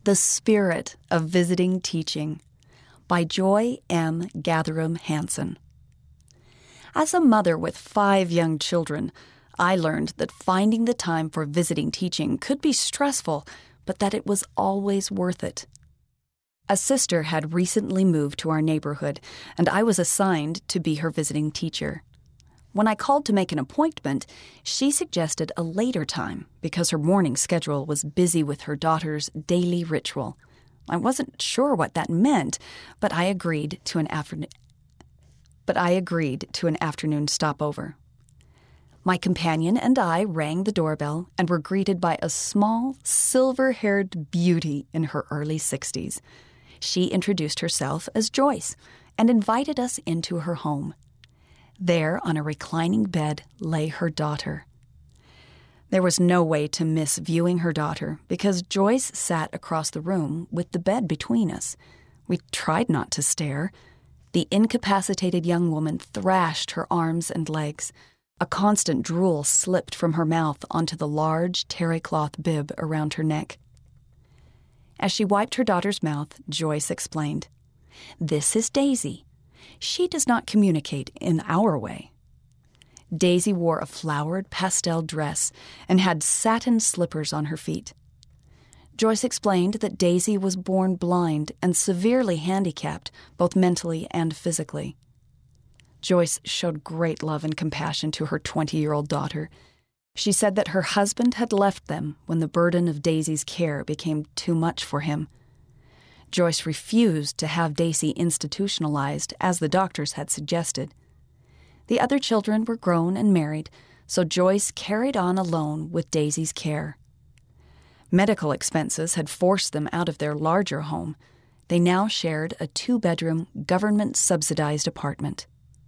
The Spirit of Visiting Teaching by Joy M. Gatherum Hansen. As a mother with 5 young children, I learned that finding the time for visiting teaching could be stressful, but that it was always worth it. A sister had recently moved to our neighborhood, and I was assigned to be her visiting teacher. When I called to make an appointment, she suggested a later time because her morning schedule was busy with her daughter's daily ritual. I wasn't sure what that meant, but I agreed to an afternoon stopover. My companion and I rang the doorbell and were greeted by a small, silver-haired beauty in her early 60s. She introduced herself as Joyce and invited us into her home. There, on a reclining bed, lay her daughter. There was no way to miss viewing her daughter because Joyce sat across the room with the bed between us. We tried not to stare. The incapacitated young woman thrashed her arms and legs. A constant drool slipped from her mouth onto the large terry cloth bib around her neck. As she wiped her daughter's mouth, Joyce explained, "This is Daisy. She does not communicate in our way." Daisy wore a flowered pastel dress and had satin slippers on her feet. Joyce explained that Daisy was born blind and severely handicapped, both mentally and physically. Joyce showed great love and compassion to her 20-year-old daughter. She said that her husband had left them when the burden of Daisy's care became too much for him. Joyce refused to have Daisy institutionalized, as the doctors had suggested. The other children were grown and married, so Joyce carried on alone with Daisy's care. Medical expenses had forced them out of their larger home. They now shared a 2-bedroom, government-subsidized apartment.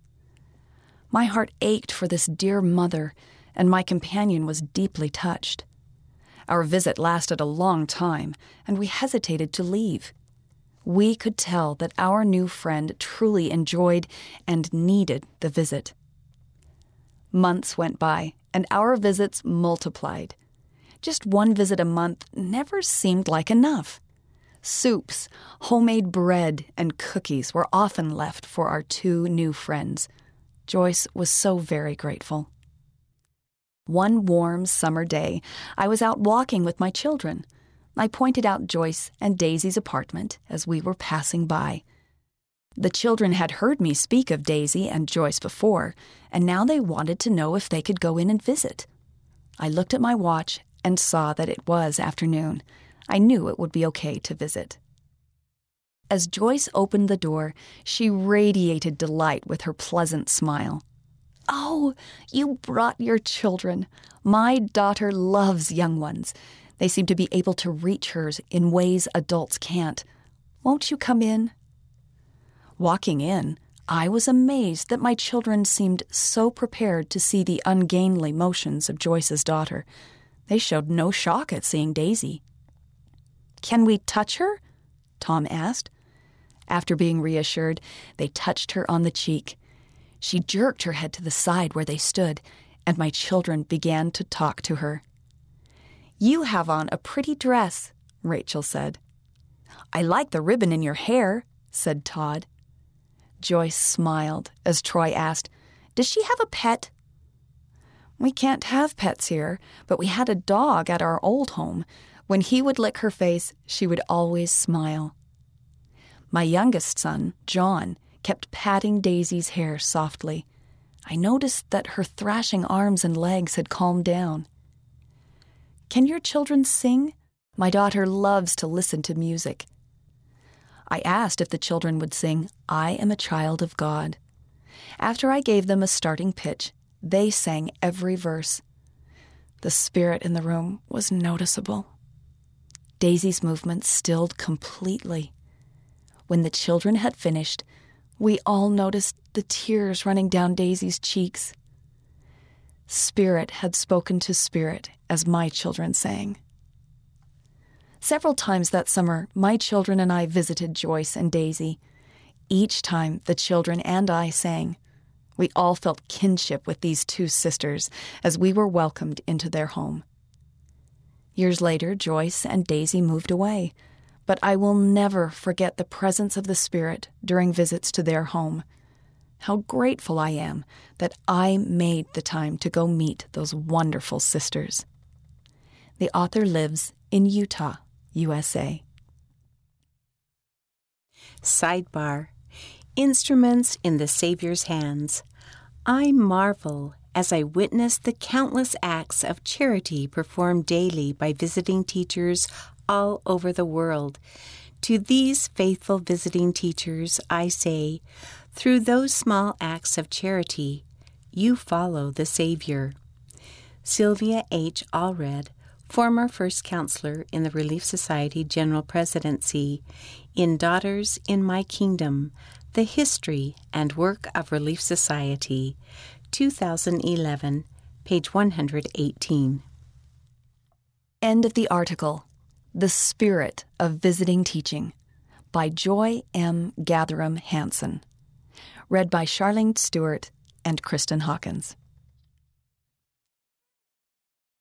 My heart ached for this dear mother, and my companion was deeply touched. Our visit lasted a long time, and we hesitated to leave. We could tell that our new friend truly enjoyed and needed the visit. Months went by, and our visits multiplied. Just one visit a month never seemed like enough. Soups, homemade bread, and cookies were often left for our 2 new friends. Joyce was so very grateful. One warm summer day, I was out walking with my children. I pointed out Joyce and Daisy's apartment as we were passing by. The children had heard me speak of Daisy and Joyce before, and now they wanted to know if they could go in and visit. I looked at my watch and saw that it was afternoon. I knew it would be okay to visit. As Joyce opened the door, she radiated delight with her pleasant smile. "Oh, you brought your children. My daughter loves young ones. They seem to be able to reach hers in ways adults can't. Won't you come in?" Walking in, I was amazed that my children seemed so prepared to see the ungainly motions of Joyce's daughter. They showed no shock at seeing Daisy. "Can we touch her?" Tom asked. After being reassured, they touched her on the cheek. She jerked her head to the side where they stood, and my children began to talk to her. "You have on a pretty dress," Rachel said. "I like the ribbon in your hair," said Todd. Joyce smiled as Troy asked, "Does she have a pet?" "We can't have pets here, but we had a dog at our old home. When he would lick her face, she would always smile." My youngest son, John, kept patting Daisy's hair softly. I noticed that her thrashing arms and legs had calmed down. "Can your children sing? My daughter loves to listen to music." I asked if the children would sing, "I Am a Child of God." After I gave them a starting pitch, they sang every verse. The spirit in the room was noticeable. Daisy's movements stilled completely. When the children had finished, we all noticed the tears running down Daisy's cheeks. Spirit had spoken to spirit as my children sang. Several times that summer, my children and I visited Joyce and Daisy. Each time, the children and I sang. We all felt kinship with these 2 sisters as we were welcomed into their home. Years later, Joyce and Daisy moved away. but I will never forget the presence of the Spirit during visits to their home. How grateful I am that I made the time to go meet those wonderful sisters. The author lives in Utah, USA. Sidebar: Instruments in the Savior's Hands. I marvel as I witness the countless acts of charity performed daily by visiting teachers all over the world. To these faithful visiting teachers, I say, through those small acts of charity, you follow the Savior. Sylvia H. Allred, former First Counselor in the Relief Society General Presidency, in Daughters in My Kingdom, The History and Work of Relief Society, 2011, page 118. End of the article. The Spirit of Visiting Teaching by Joy M. Gatherham Hanson. Read by Charlene Stewart and Kristen Hawkins.